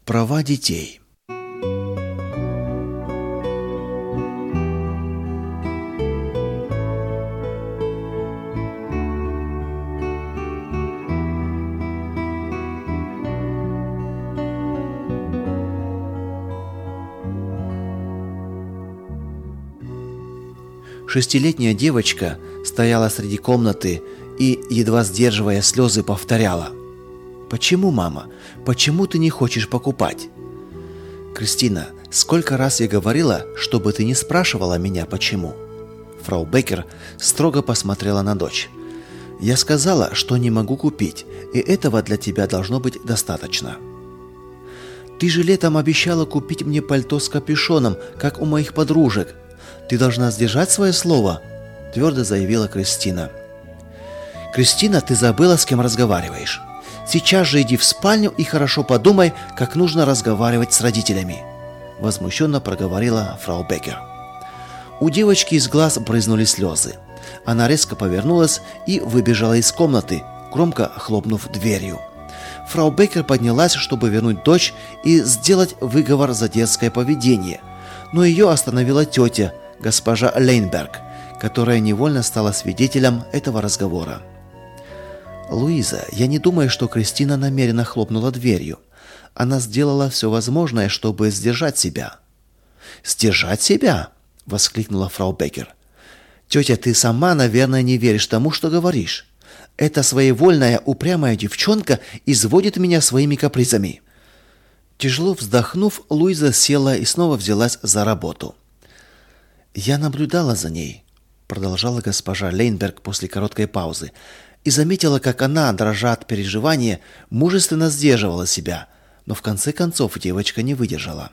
Права детей. Шестилетняя девочка стояла среди комнаты и, едва сдерживая слезы, повторяла: «Почему, мама? Почему ты не хочешь покупать?» «Кристина, сколько раз я говорила, чтобы ты не спрашивала меня, почему?» Фрау Беккер строго посмотрела на дочь. «Я сказала, что не могу купить, и этого для тебя должно быть достаточно». «Ты же летом обещала купить мне пальто с капюшоном, как у моих подружек. Ты должна сдержать свое слово», – твердо заявила Кристина. «Кристина, ты забыла, с кем разговариваешь. Сейчас же иди в спальню и хорошо подумай, как нужно разговаривать с родителями», – возмущенно проговорила фрау Беккер. У девочки из глаз брызнули слезы. Она резко повернулась и выбежала из комнаты, громко хлопнув дверью. Фрау Беккер поднялась, чтобы вернуть дочь и сделать выговор за детское поведение, но ее остановила тетя, госпожа Лейнберг, которая невольно стала свидетелем этого разговора. «Луиза, я не думаю, что Кристина намеренно хлопнула дверью. Она сделала все возможное, чтобы сдержать себя». «Сдержать себя?» – воскликнула фрау Беккер. «Тетя, ты сама, наверное, не веришь тому, что говоришь. Эта своевольная, упрямая девчонка изводит меня своими капризами». Тяжело вздохнув, Луиза села и снова взялась за работу. «Я наблюдала за ней», – продолжала госпожа Лейнберг после короткой паузы, и заметила, как она, дрожа от переживания, мужественно сдерживала себя, но в конце концов девочка не выдержала.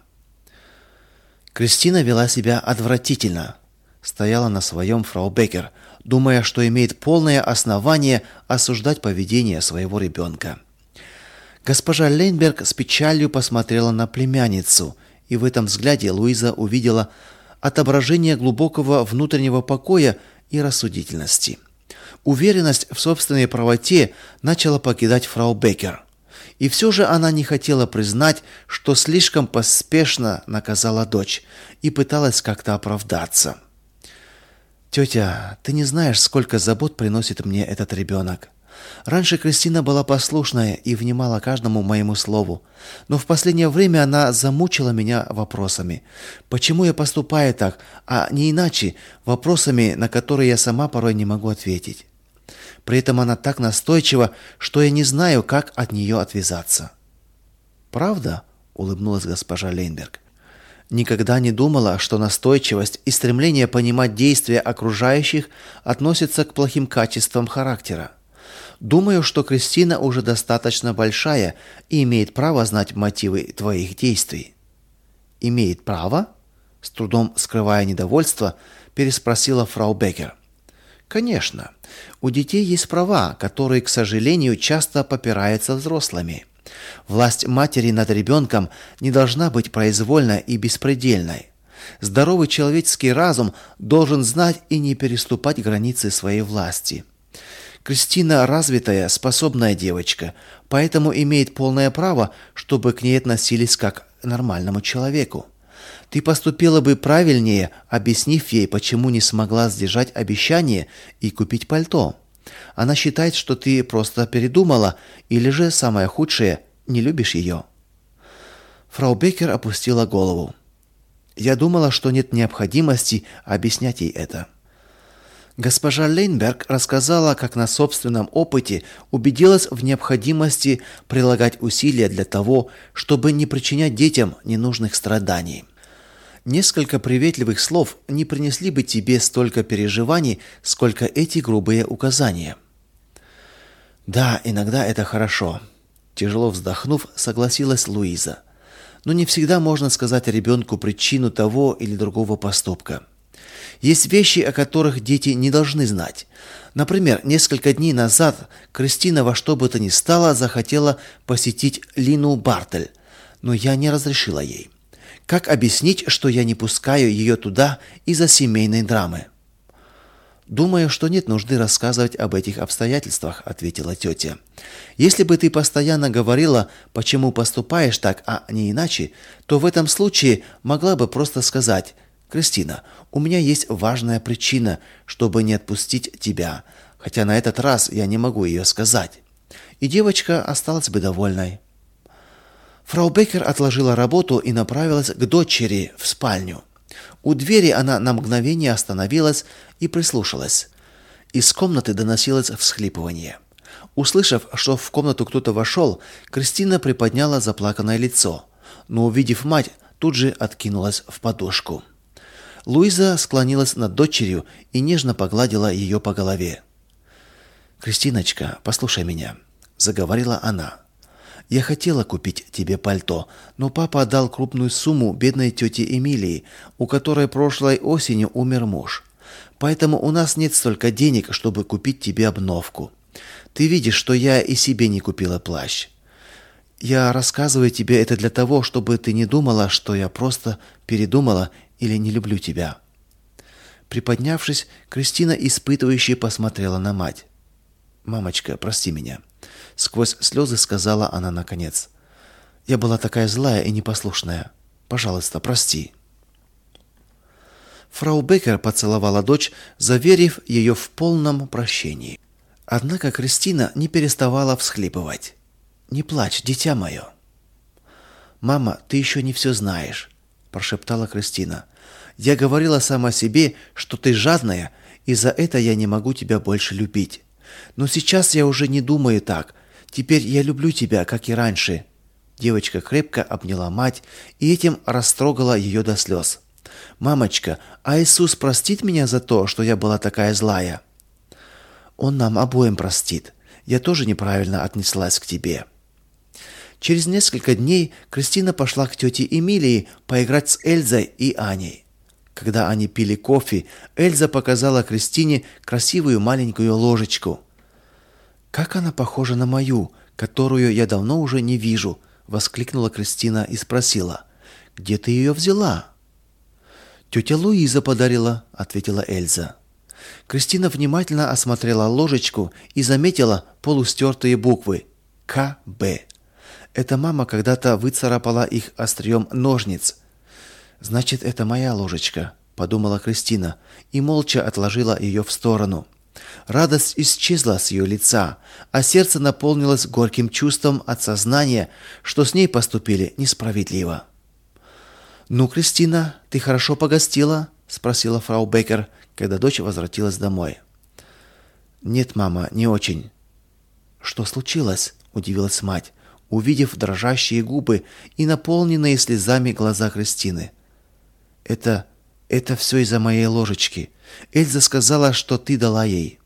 Кристина вела себя отвратительно. Стояла на своем фрау Беккер, думая, что имеет полное основание осуждать поведение своего ребенка. Госпожа Лейнберг с печалью посмотрела на племянницу, и в этом взгляде Луиза увидела отображение глубокого внутреннего покоя и рассудительности. Уверенность в собственной правоте начала покидать фрау Беккер. И все же она не хотела признать, что слишком поспешно наказала дочь, и пыталась как-то оправдаться. «Тетя, ты не знаешь, сколько забот приносит мне этот ребенок. Раньше Кристина была послушная и внимала каждому моему слову, но в последнее время она замучила меня вопросами. Почему я поступаю так, а не иначе, вопросами, на которые я сама порой не могу ответить. При этом она так настойчива, что я не знаю, как от нее отвязаться». «Правда?» – улыбнулась госпожа Лейнберг. «Никогда не думала, что настойчивость и стремление понимать действия окружающих относятся к плохим качествам характера. Думаю, что Кристина уже достаточно большая и имеет право знать мотивы твоих действий». «Имеет право?» – с трудом скрывая недовольство, переспросила фрау Беккер. «Конечно. У детей есть права, которые, к сожалению, часто попираются взрослыми. Власть матери над ребенком не должна быть произвольной и беспредельной. Здоровый человеческий разум должен знать и не переступать границы своей власти. Кристина развитая, способная девочка, поэтому имеет полное право, чтобы к ней относились как к нормальному человеку. Ты поступила бы правильнее, объяснив ей, почему не смогла сдержать обещание и купить пальто. Она считает, что ты просто передумала, или же, самое худшее, не любишь ее». Фрау Беккер опустила голову. «Я думала, что нет необходимости объяснять ей это». Госпожа Лейнберг рассказала, как на собственном опыте убедилась в необходимости прилагать усилия для того, чтобы не причинять детям ненужных страданий. Несколько приветливых слов не принесли бы тебе столько переживаний, сколько эти грубые указания. «Да, иногда это хорошо», – тяжело вздохнув, согласилась Луиза. «Но не всегда можно сказать ребенку причину того или другого поступка. Есть вещи, о которых дети не должны знать. Например, несколько дней назад Кристина во что бы то ни стало захотела посетить Лину Бартель, но я не разрешила ей. Как объяснить, что я не пускаю ее туда из-за семейной драмы?» «Думаю, что нет нужды рассказывать об этих обстоятельствах», — ответила тетя. «Если бы ты постоянно говорила, почему поступаешь так, а не иначе, то в этом случае могла бы просто сказать: «Кристина, у меня есть важная причина, чтобы не отпустить тебя», хотя на этот раз я не могу ее сказать. И девочка осталась бы довольной». Фрау Беккер отложила работу и направилась к дочери в спальню. У двери она на мгновение остановилась и прислушалась. Из комнаты доносилось всхлипывание. Услышав, что в комнату кто-то вошел, Кристина приподняла заплаканное лицо, но, увидев мать, тут же откинулась в подушку. Луиза склонилась над дочерью и нежно погладила ее по голове. «Кристиночка, послушай меня», — заговорила она. «Я хотела купить тебе пальто, но папа отдал крупную сумму бедной тете Эмилии, у которой прошлой осенью умер муж. Поэтому у нас нет столько денег, чтобы купить тебе обновку. Ты видишь, что я и себе не купила плащ. Я рассказываю тебе это для того, чтобы ты не думала, что я просто передумала или не люблю тебя». Приподнявшись, Кристина испытывающе посмотрела на мать. «Мамочка, прости меня», — сквозь слезы сказала она наконец. «Я была такая злая и непослушная. Пожалуйста, прости». Фрау Беккер поцеловала дочь, заверив ее в полном прощении. Однако Кристина не переставала всхлипывать. «Не плачь, дитя мое». «Мама, ты еще не все знаешь», — прошептала Кристина. «Я говорила сама себе, что ты жадная, и за это я не могу тебя больше любить. Но сейчас я уже не думаю так. Теперь я люблю тебя, как и раньше». Девочка крепко обняла мать и этим растрогала ее до слез. «Мамочка, а Иисус простит меня за то, что я была такая злая?» «Он нам обоим простит. Я тоже неправильно отнеслась к тебе». Через несколько дней Кристина пошла к тете Эмилии поиграть с Эльзой и Аней. Когда они пили кофе, Эльза показала Кристине красивую маленькую ложечку. «Как она похожа на мою, которую я давно уже не вижу», — воскликнула Кристина и спросила: «Где ты ее взяла?» «Тетя Луиза подарила», — ответила Эльза. Кристина внимательно осмотрела ложечку и заметила полустертые буквы «КБ». Эта мама когда-то выцарапала их острием ножниц. «Значит, это моя ложечка», — подумала Кристина и молча отложила ее в сторону. Радость исчезла с ее лица, а сердце наполнилось горьким чувством от сознания, что с ней поступили несправедливо. «Ну, Кристина, ты хорошо погостила?» — спросила фрау Беккер, когда дочь возвратилась домой. «Нет, мама, не очень». «Что случилось?» — удивилась мать, увидев дрожащие губы и наполненные слезами глаза Кристины. «Это все из-за моей ложечки. Эльза сказала, что ты дала ей».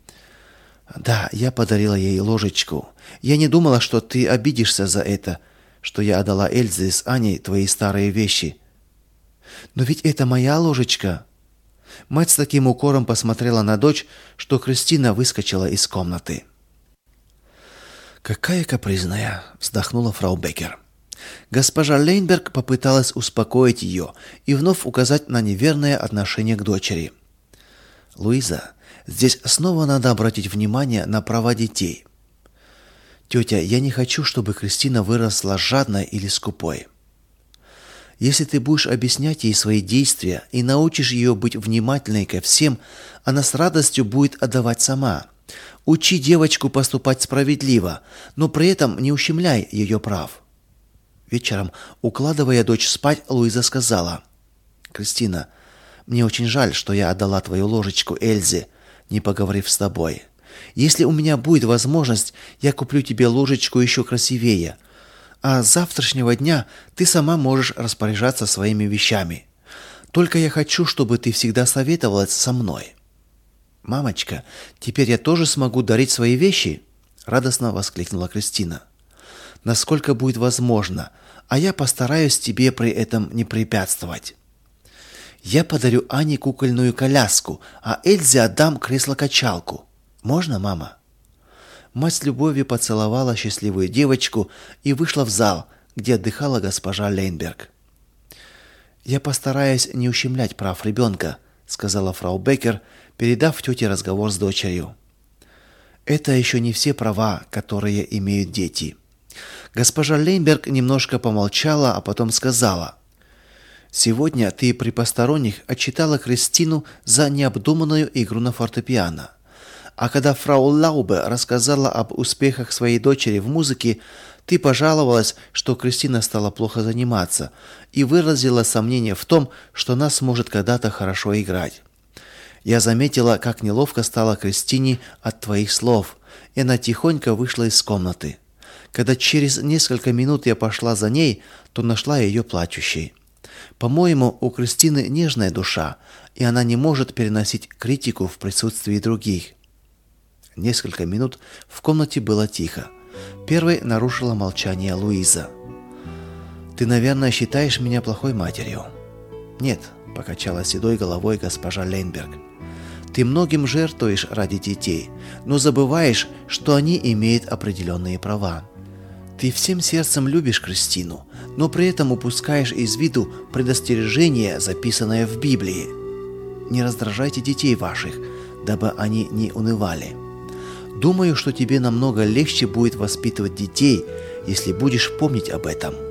«Да, я подарила ей ложечку. Я не думала, что ты обидишься за это, что я отдала Эльзе с Аней твои старые вещи». «Но ведь это моя ложечка». Мать с таким укором посмотрела на дочь, что Кристина выскочила из комнаты. «Какая капризная!» — вздохнула фрау Беккер. Госпожа Лейнберг попыталась успокоить ее и вновь указать на неверное отношение к дочери. «Луиза, здесь снова надо обратить внимание на права детей. Тетя, я не хочу, чтобы Кристина выросла жадной или скупой. Если ты будешь объяснять ей свои действия и научишь ее быть внимательной ко всем, она с радостью будет отдавать сама. Учи девочку поступать справедливо, но при этом не ущемляй ее прав». Вечером, укладывая дочь спать, Луиза сказала: «Кристина, мне очень жаль, что я отдала твою ложечку Эльзе, не поговорив с тобой. Если у меня будет возможность, я куплю тебе ложечку еще красивее. А с завтрашнего дня ты сама можешь распоряжаться своими вещами. Только я хочу, чтобы ты всегда советовалась со мной». «Мамочка, теперь я тоже смогу дарить свои вещи?» — радостно воскликнула Кристина. «Насколько будет возможно, а я постараюсь тебе при этом не препятствовать. Я подарю Ане кукольную коляску, а Эльзе отдам кресло-качалку. Можно, мама?» Мать с любовью поцеловала счастливую девочку и вышла в зал, где отдыхала госпожа Лейнберг. «Я постараюсь не ущемлять прав ребенка», — сказала фрау Беккер, передав тете разговор с дочерью. Это еще не все права, которые имеют дети. Госпожа Лейнберг немножко помолчала, а потом сказала: «Сегодня ты при посторонних отчитала Кристину за необдуманную игру на фортепиано. А когда фрау Лаубе рассказала об успехах своей дочери в музыке, ты пожаловалась, что Кристина стала плохо заниматься, и выразила сомнение в том, что она сможет когда-то хорошо играть. Я заметила, как неловко стало Кристине от твоих слов, и она тихонько вышла из комнаты. Когда через несколько минут я пошла за ней, то нашла ее плачущей. По-моему, у Кристины нежная душа, и она не может переносить критику в присутствии других». Несколько минут в комнате было тихо. Первой нарушила молчание Луиза. «Ты, наверное, считаешь меня плохой матерью?» «Нет», — покачала седой головой госпожа Лейнберг. «Ты многим жертвуешь ради детей, но забываешь, что они имеют определенные права. Ты всем сердцем любишь Кристину, но при этом упускаешь из виду предостережение, записанное в Библии. Не раздражайте детей ваших, дабы они не унывали. Думаю, что тебе намного легче будет воспитывать детей, если будешь помнить об этом».